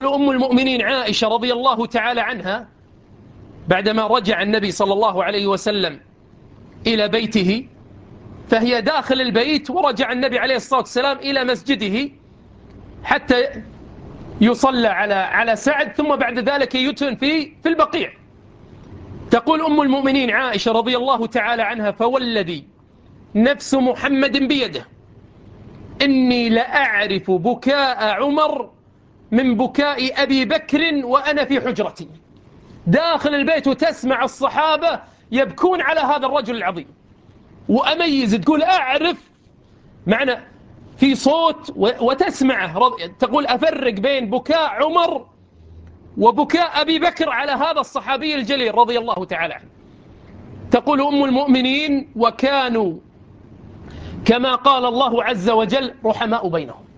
أم المؤمنين عائشة رضي الله تعالى عنها بعدما رجع النبي صلى الله عليه وسلم إلى بيته، فهي داخل البيت ورجع النبي عليه الصلاة والسلام إلى مسجده حتى يصلى على سعد، ثم بعد ذلك يدفن في البقيع. تقول أم المؤمنين عائشة رضي الله تعالى عنها: فوالذي نفس محمد بيده إني لأعرف بكاء عمر من بكاء أبي بكر وأنا في حجرتي. داخل البيت وتسمع الصحابة يبكون على هذا الرجل العظيم، وأميز تقول أعرف معنى في صوت وتسمعه. تقول أفرق بين بكاء عمر وبكاء أبي بكر على هذا الصحابي الجليل رضي الله تعالى عنه. تقول أم المؤمنين: وكانوا كما قال الله عز وجل رحماء بينهم.